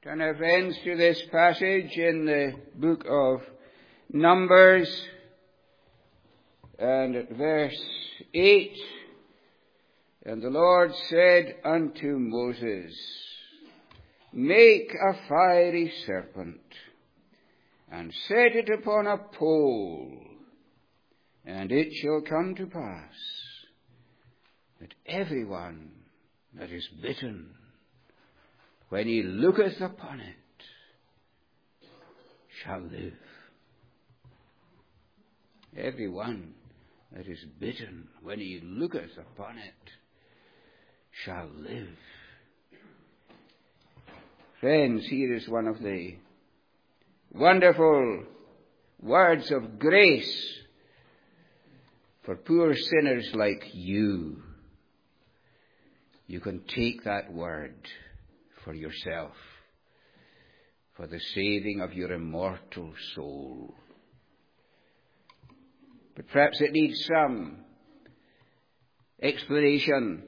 Turn our friends to this passage in the book of Numbers, and at verse 8, and the Lord said unto Moses, Make a fiery serpent, and set it upon a pole, and it shall come to pass that everyone that is bitten, when he looketh upon it, shall live. Everyone that is bitten, when he looketh upon it, shall live. Friends, here is one of the wonderful words of grace for poor sinners like you. You can take that word for yourself, for the saving of your immortal soul. But perhaps it needs some explanation.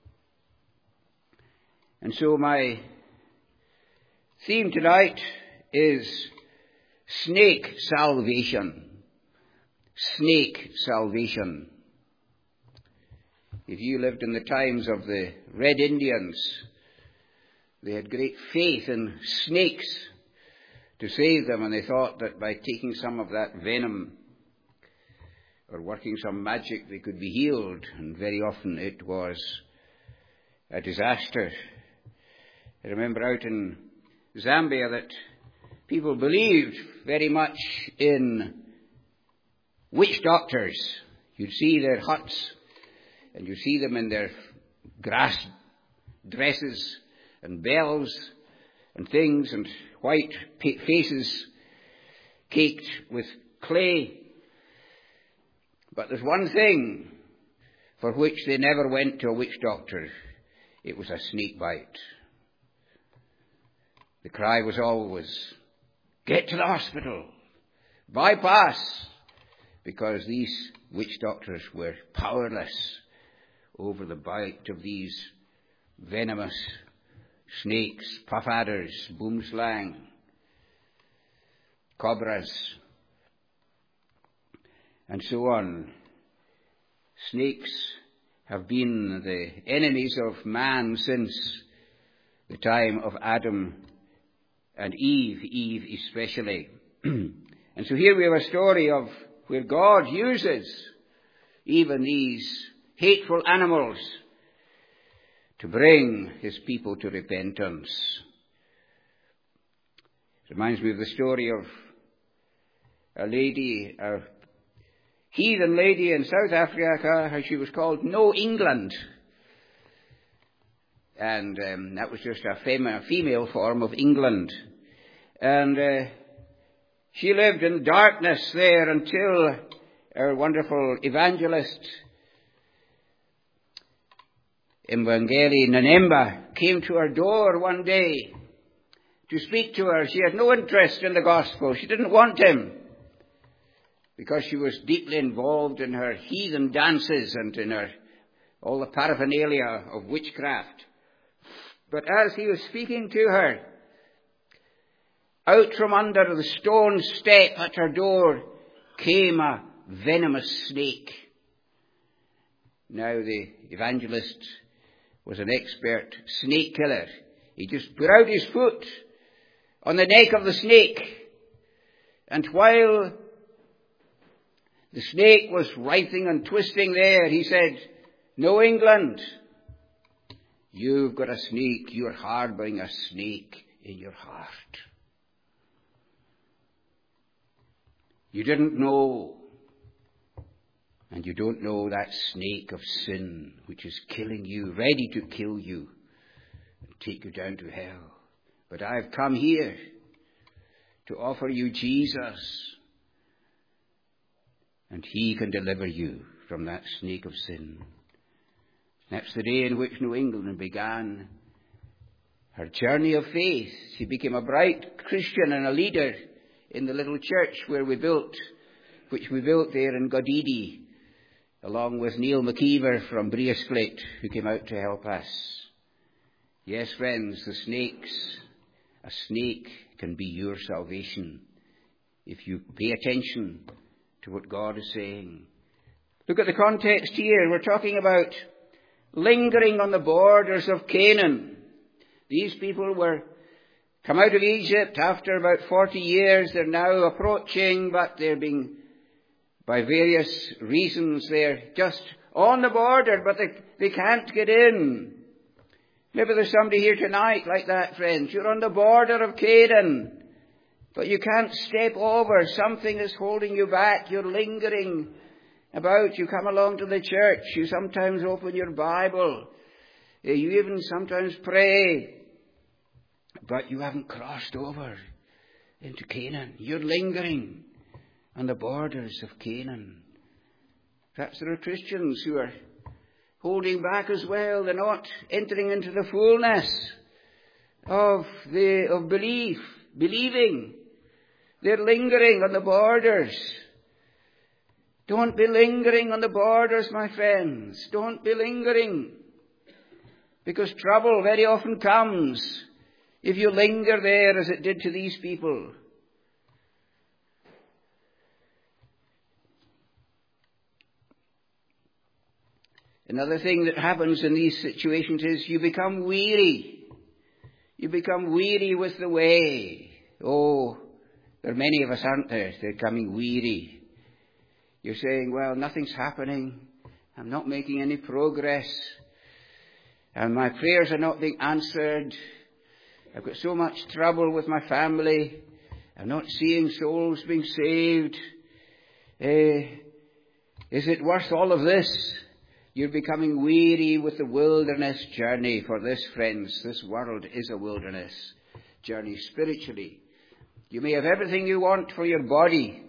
And so my theme tonight is snake salvation. Snake salvation. If you lived in the times of the Red Indians, they had great faith in snakes to save them, and they thought that by taking some of that venom or working some magic they could be healed, and very often it was a disaster. I remember out in Zambia that people believed very much in witch doctors. You'd see their huts, and you'd see them in their grass dresses and bells and things, and white faces caked with clay. But there's one thing for which they never went to a witch doctor. It was a snake bite. The cry was always, get to the hospital, bypass, because these witch doctors were powerless over the bite of these venomous snakes, puff adders, boomslang, cobras, and so on. Snakes have been the enemies of man since the time of Adam and Eve especially. And so here we have a story of where God uses even these hateful animals to bring his people to repentance. It reminds me of the story of a lady, a heathen lady in South Africa, how she was called No England. And that was just a female form of England. And she lived in darkness there until our wonderful evangelist, Mwangeli Nanemba, came to her door one day to speak to her. She had no interest in the gospel. She didn't want him because she was deeply involved in her heathen dances and in her all the paraphernalia of witchcraft. But as he was speaking to her, out from under the stone step at her door came a venomous snake. Now the evangelist was an expert snake killer. He just put out his foot on the neck of the snake, and while the snake was writhing and twisting there, he said, No, England, you've got a snake. You're harboring a snake in your heart. You didn't know, and you don't know that snake of sin which is killing you, ready to kill you and take you down to hell. But I've come here to offer you Jesus, and he can deliver you from that snake of sin. That's the day in which New England began her journey of faith. She became a bright Christian and a leader in the little church which we built there in Godidi, along with Neil McKeever from Breasclate, who came out to help us. Yes, friends, the snakes A snake can be your salvation if you pay attention to what God is saying. Look at the context here. We're talking about lingering on the borders of Canaan. These people were come out of Egypt after about 40 years. They're now approaching, but they're being, by various reasons, they're just on the border, but they can't get in. Maybe there's somebody here tonight like that, friends. You're on the border of Canaan, but you can't step over. Something is holding you back. You're lingering about. You come along to the church. You sometimes open your Bible. You even sometimes pray. But you haven't crossed over into Canaan. You're lingering on the borders of Canaan. Perhaps there are Christians who are holding back as well. They're not entering into the fullness of believing. They're lingering on the borders. Don't be lingering on the borders, my friends. Don't be lingering. Because trouble very often comes if you linger there as it did to these people. Another thing that happens in these situations is you become weary. You become weary with the way. Oh, there are many of us, aren't there? They're becoming weary. You're saying, well, nothing's happening. I'm not making any progress. And my prayers are not being answered. I've got so much trouble with my family. I'm not seeing souls being saved. Is it worth all of this? You're becoming weary with the wilderness journey. For this, friends, this world is a wilderness journey spiritually. You may have everything you want for your body,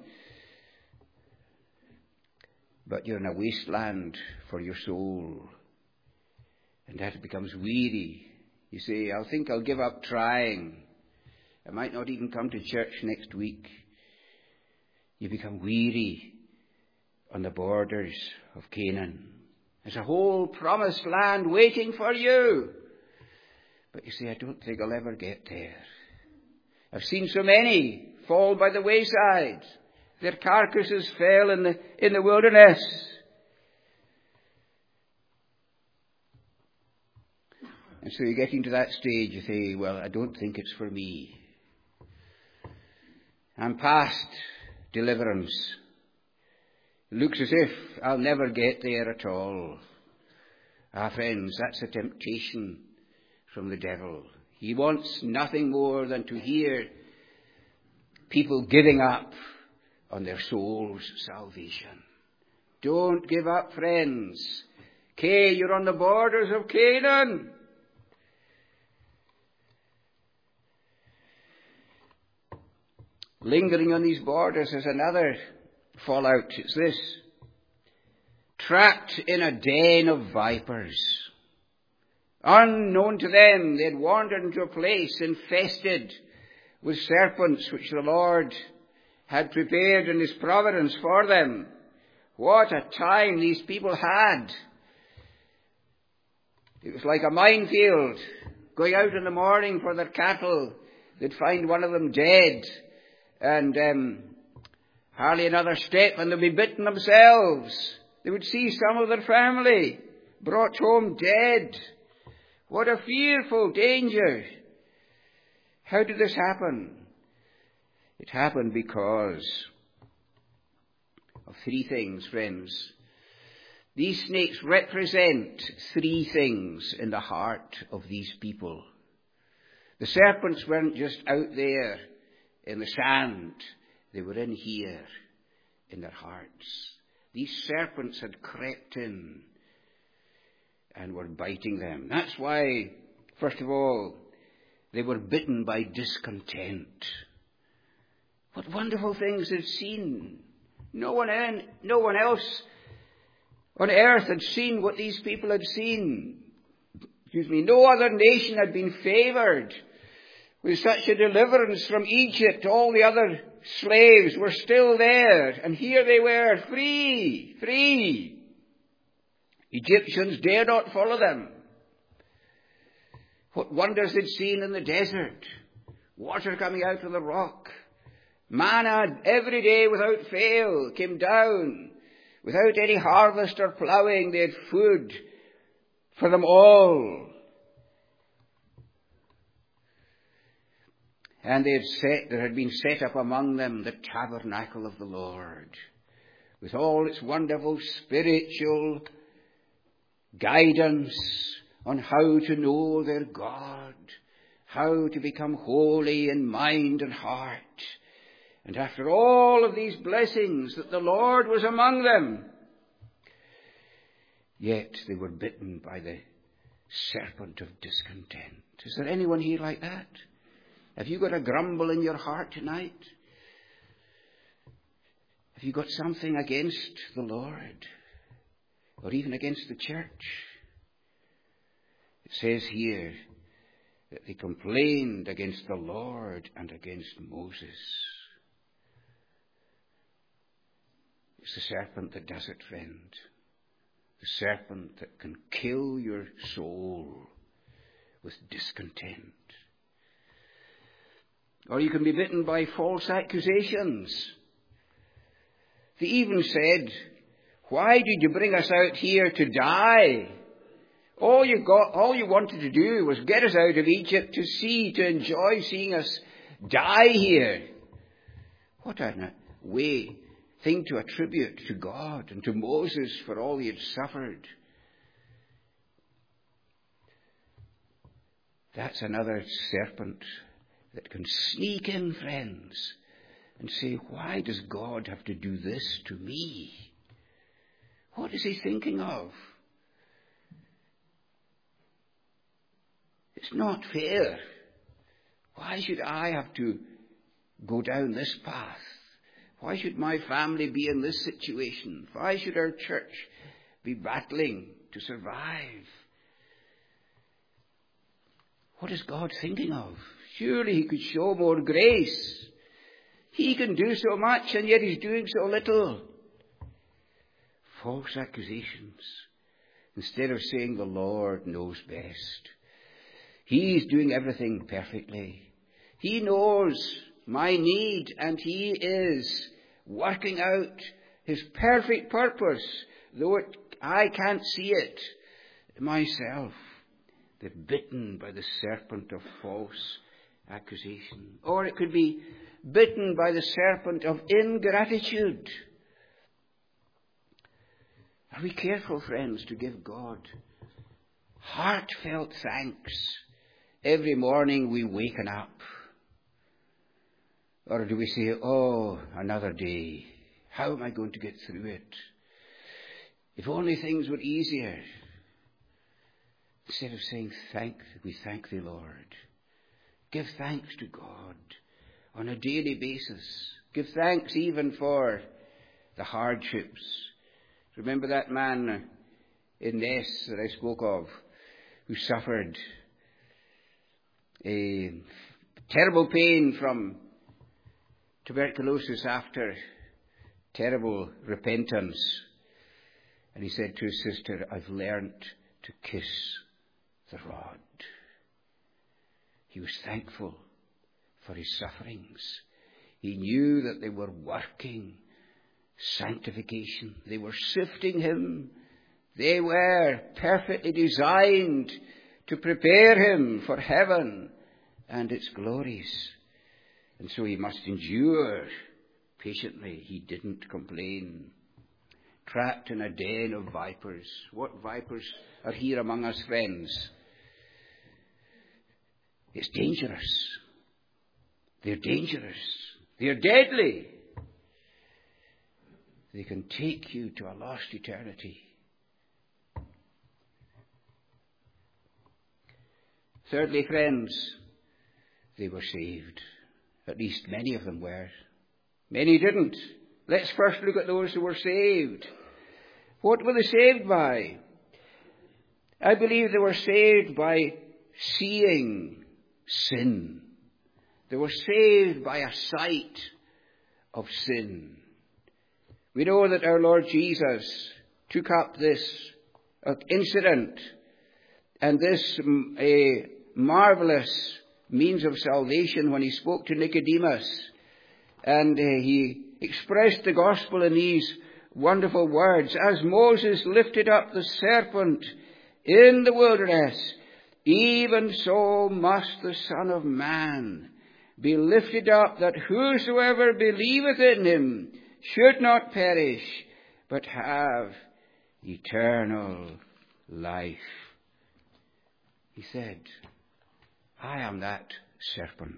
but you're in a wasteland for your soul. And that becomes weary. You say, I think I'll give up trying. I might not even come to church next week. You become weary on the borders of Canaan. There's a whole promised land waiting for you. But you say, I don't think I'll ever get there. I've seen so many fall by the wayside. Their carcasses fell in the wilderness. And so you're getting to that stage, you say, well, I don't think it's for me. I'm past deliverance. It looks as if I'll never get there at all. Ah, friends, that's a temptation from the devil. He wants nothing more than to hear people giving up on their soul's salvation. Don't give up, friends. You're on the borders of Canaan. Lingering on these borders is another fallout. It's this: trapped in a den of vipers. Unknown to them, they had wandered into a place infested with serpents, which the Lord had prepared in His providence for them. What a time these people had. It was like a minefield. Going out in the morning for their cattle, they'd find one of them dead, and hardly another step and they'd be bitten themselves. They would see some of their family brought home dead. What a fearful danger. How did this happen? It happened because of three things, friends. These snakes represent three things in the heart of these people. The serpents weren't just out there in the sand. They were in here, in their hearts. These serpents had crept in and were biting them. That's why, first of all, they were bitten by discontent. What wonderful things they'd seen. No one else on earth had seen what these people had seen. No other nation had been favored with such a deliverance from Egypt. All the other slaves were still there, and here they were, free. Egyptians dare not follow them. What wonders they'd seen in the desert. water coming out of the rock. Manna every day without fail came down. Without any harvest or ploughing, they had food for them all. And there had been set up among them the tabernacle of the Lord, with all its wonderful spiritual guidance on how to know their God, how to become holy in mind and heart. And after all of these blessings that the Lord was among them, yet they were bitten by the serpent of discontent. Is there anyone here like that? Have you got a grumble in your heart tonight? Have you got something against the Lord? Or even against the church? It says here that they complained against the Lord and against Moses. It's the serpent that does it, friend. The serpent that can kill your soul with discontent. Or you can be bitten by false accusations. They even said, "Why did you bring us out here to die? All you wanted to do was get us out of Egypt to enjoy seeing us die here." What a thing to attribute to God and to Moses for all he had suffered. That's another serpent that can sneak in, friends, and say, "Why does God have to do this to me? What is he thinking of? It's not fair. Why should I have to go down this path? Why should my family be in this situation? Why should our church be battling to survive?" What is God thinking of? Surely he could show more grace. He can do so much, and yet he's doing so little. False accusations. Instead of saying the Lord knows best. He's doing everything perfectly. He knows my need, and he is working out his perfect purpose, though I can't see it myself. They're bitten by the serpent of false accusation. Or it could be bitten by the serpent of ingratitude. Are we careful, friends, to give God heartfelt thanks every morning we waken up? Or do we say, "Oh, another day. How am I going to get through it? If only things were easier." Instead of saying, we thank thee, Lord. Give thanks to God on a daily basis. Give thanks even for the hardships. Remember that man in Ness that I spoke of, who suffered a terrible pain from tuberculosis after terrible repentance. And he said to his sister, "I've learnt to kiss the rod." He was thankful for his sufferings. He knew that they were working sanctification. They were sifting him. They were perfectly designed to prepare him for heaven and its glories. And so he must endure patiently. He didn't complain. Trapped in a den of vipers. What vipers are here among us, friends? It's dangerous. They're dangerous. They're deadly. They can take you to a lost eternity. Thirdly, friends, they were saved. At least many of them were. Many didn't. Let's first look at those who were saved. What were they saved by? I believe they were saved by seeing sin. They were saved by a sight of sin. We know that our Lord Jesus took up this incident and this marvelous means of salvation when he spoke to Nicodemus. And he expressed the gospel in these wonderful words. As Moses lifted up the serpent in the wilderness, even so must the Son of Man be lifted up, that whosoever believeth in him should not perish, but have eternal life. He said, I am that serpent.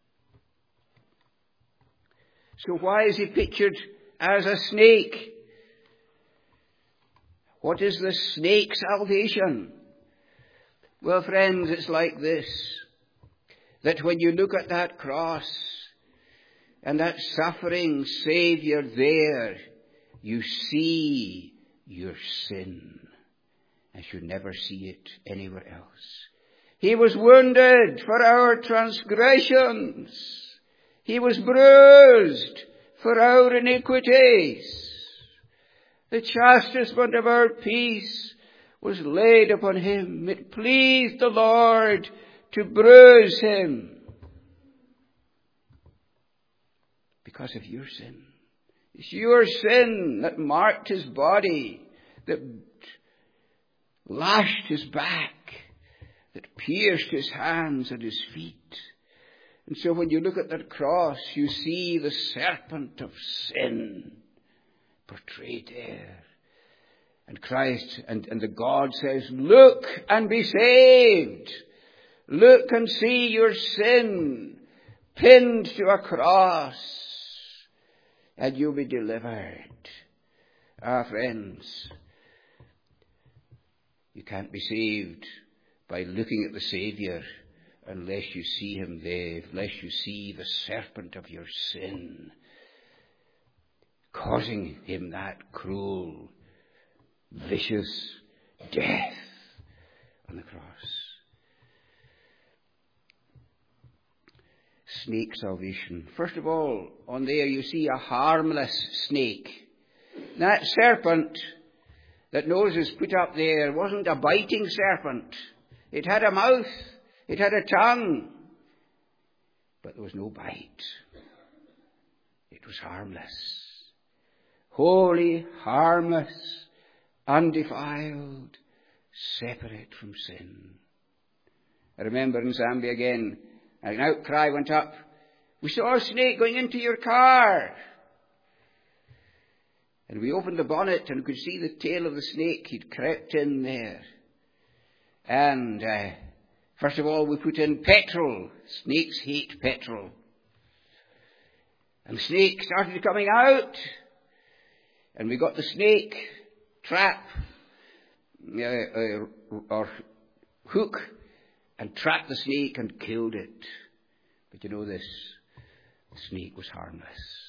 So why is he pictured as a snake? What is the snake salvation? Well, friends, it's like this, that when you look at that cross and that suffering Saviour there, you see your sin as you never see it anywhere else. He was wounded for our transgressions. He was bruised for our iniquities. The chastisement of our peace was laid upon him. It pleased the Lord to bruise him because of your sin. It's your sin that marked his body, that lashed his back, that pierced his hands and his feet. And so when you look at that cross, you see the serpent of sin portrayed there. And Christ and the God says, look and be saved. Look and see your sin pinned to a cross, and you'll be delivered. Ah, friends, you can't be saved by looking at the Saviour unless you see him there, unless you see the serpent of your sin causing him that cruel, vicious death on the cross. Snake salvation. First of all, on there you see a harmless snake. That serpent that Moses put up there wasn't a biting serpent. It had a mouth. It had a tongue. But there was no bite. It was harmless. Holy, harmless, undefiled, separate from sin. I remember in Zambia again, an outcry went up. We saw a snake going into your car. And we opened the bonnet and could see the tail of the snake. He'd crept in there. And first of all, we put in petrol. Snakes hate petrol. And the snake started coming out. And we got the snake trap or hook and trapped the snake and killed it. But you know this, the snake was harmless.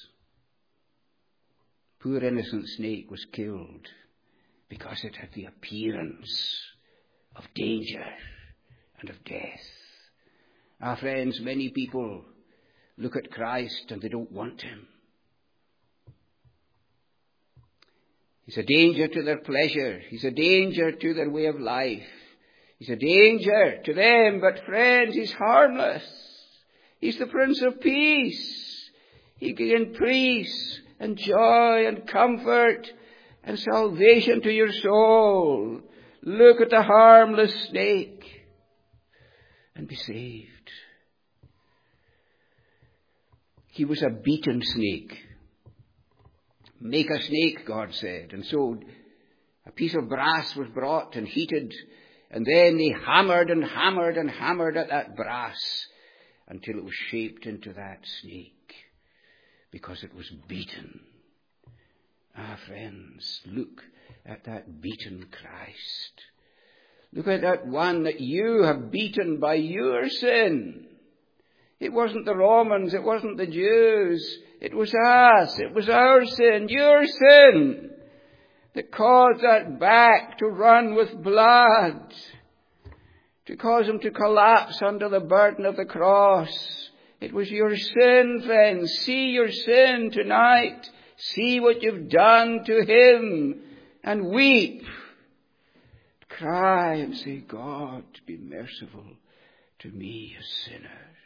Poor innocent snake was killed because it had the appearance of danger and of death. Our friends, many people look at Christ and they don't want him. He's a danger to their pleasure. He's a danger to their way of life. He's a danger to them, but friends, he's harmless. He's the Prince of Peace. He can bring peace and joy and comfort and salvation to your soul. Look at the harmless snake and be saved. He was a beaten snake. Make a snake, God said. And so a piece of brass was brought and heated, and then they hammered and hammered and hammered at that brass until it was shaped into that snake, because it was beaten. Ah, friends, look at that beaten Christ. Look at that one that you have beaten by your sin. It wasn't the Romans, it wasn't the Jews, it was us, it was our sin, your sin, that caused that back to run with blood, to cause him to collapse under the burden of the cross. It was your sin, friends. See your sin tonight. See what you've done to him, and weep. Cry and say, God, be merciful to me, a sinner.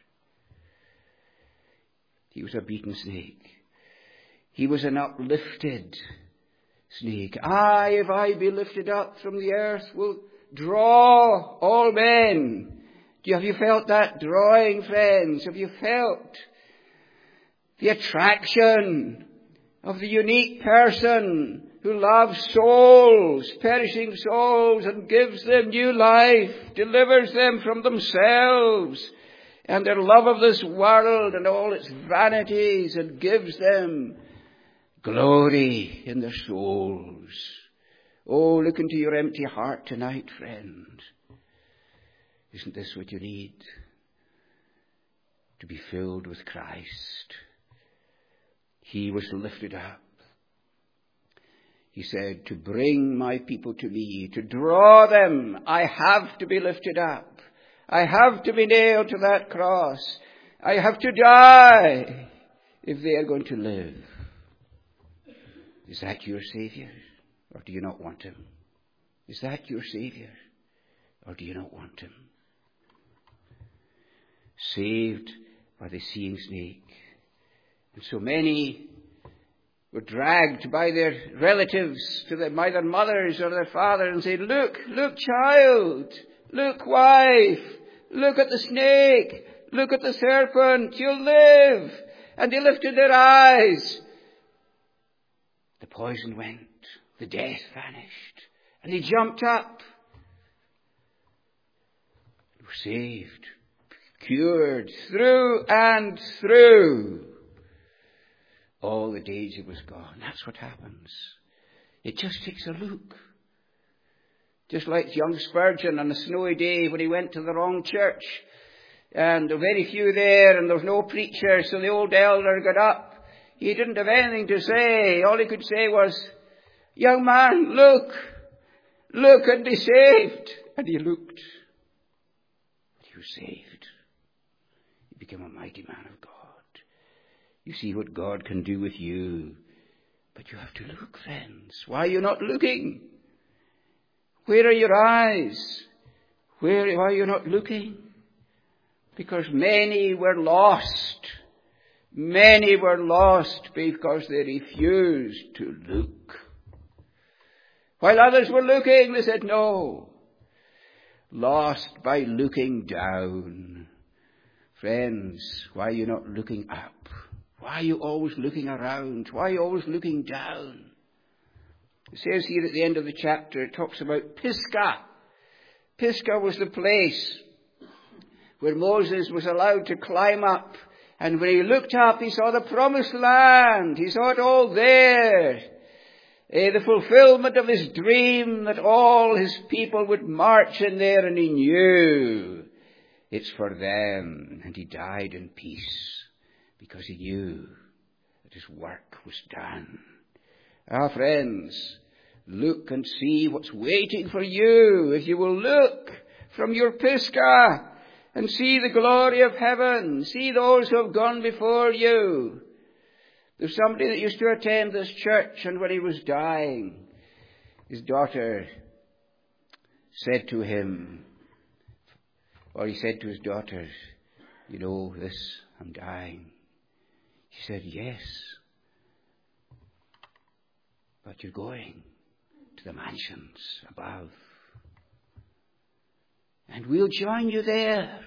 He was a beaten snake. He was an uplifted snake. I, if I be lifted up from the earth, will draw all men. Have you felt that drawing, friends? Have you felt the attraction of the unique person who loves souls, perishing souls, and gives them new life, delivers them from themselves and their love of this world and all its vanities, and gives them glory in their souls? Oh, look into your empty heart tonight, friend. Isn't this what you need? To be filled with Christ. He was lifted up. He said, to bring my people to me, to draw them, I have to be lifted up. I have to be nailed to that cross. I have to die if they are going to live. Is that your Savior? Or do you not want him? Is that your Savior? Or do you not want him? Saved by the seeing snake. And so many were dragged by their relatives to by their mothers or their father and said, look, child, look, wife, look at the snake, look at the serpent, you'll live. And they lifted their eyes. The poison went, the death vanished, and they jumped up. They were saved, cured through and through. All the days it was gone. That's what happens. It just takes a look. Just like young Spurgeon on a snowy day when he went to the wrong church. And there were very few there and there was no preacher, so the old elder got up. He didn't have anything to say. All he could say was, young man, look and be saved. And he looked. He was saved. He became a mighty man of God. You see what God can do with you. But you have to look, friends. Why are you not looking? Where are your eyes? Why are you not looking? Because many were lost. Many were lost because they refused to look. While others were looking, they said no. Lost by looking down. Friends, why are you not looking up? Why are you always looking around? Why are you always looking down? It says here at the end of the chapter, it talks about Pisgah. Pisgah was the place where Moses was allowed to climb up. And when he looked up, he saw the promised land. He saw it all there. The fulfillment of his dream that all his people would march in there, and he knew it's for them. And he died in peace because he knew that his work was done. Ah, friends, look and see what's waiting for you if you will look from your Pisgah and see the glory of heaven. See those who have gone before you. There's somebody that used to attend this church, and when he was dying, his daughter said to him, or he said to his daughter, you know this, I'm dying. She said, yes, but you're going to the mansions above. And we'll join you there.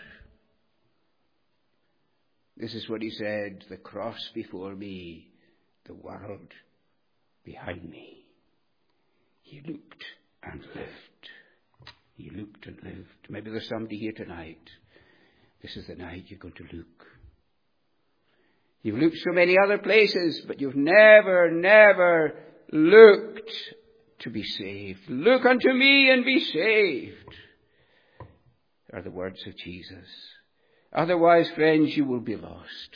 This is what he said, the cross before me, the world behind me. He looked and lived. He looked and lived. Maybe there's somebody here tonight. This is the night you're going to look. You've looked so many other places, but you've never looked to be saved. Look unto me and be saved, are the words of Jesus. Otherwise, friends, you will be lost.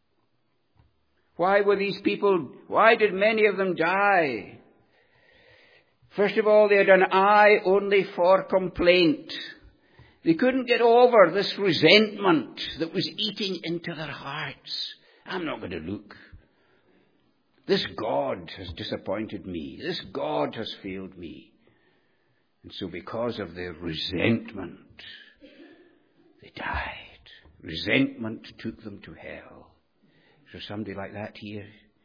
Why did many of them die? First of all, they had an eye only for complaint. They couldn't get over this resentment that was eating into their hearts. I'm not going to look. This God has disappointed me. This God has failed me. And so because of their resentment, they died. Resentment took them to hell. Is there somebody like that here?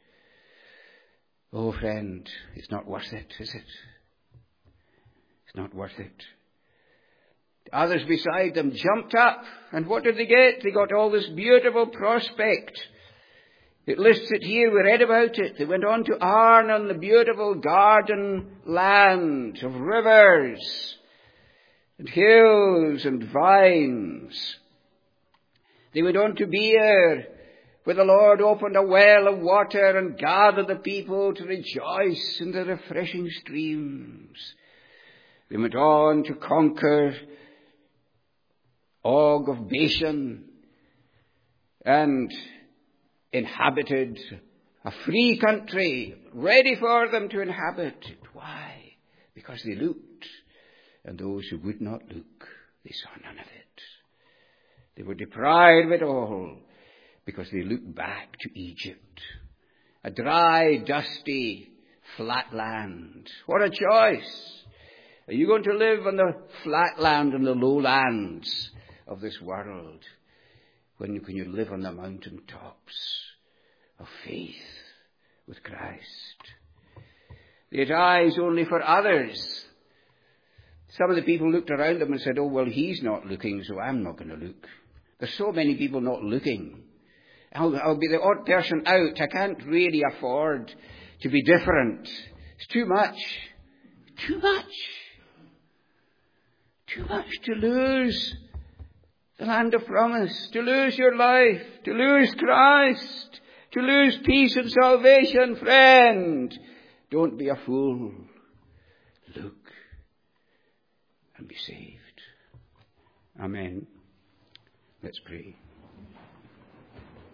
Oh, friend, it's not worth it, is it? It's not worth it. Others beside them jumped up, and what did they get? They got all this beautiful prospect. It lists it here, we read about it. They went on to Arnon, the beautiful garden land of rivers and hills and vines. They went on to Beer, where the Lord opened a well of water and gathered the people to rejoice in the refreshing streams. They went on to conquer Og of Bashan and inhabited a free country ready for them to inhabit. Why? Because they looked, and those who would not look, they saw none of it. They were deprived of it all because they looked back to Egypt, a dry, dusty, flat land. What a choice! Are you going to live on the flat land and the lowlands of this world? When can you live on the mountain tops of faith with Christ? They had eyes only for others. Some of the people looked around them and said, oh, well, he's not looking, so I'm not going to look. There's so many people not looking. I'll be the odd person out. I can't really afford to be different. It's too much. Too much. Too much to lose the land of promise, to lose your life, to lose Christ, to lose peace and salvation. Friend, don't be a fool. Look and be saved. Amen. Let's pray.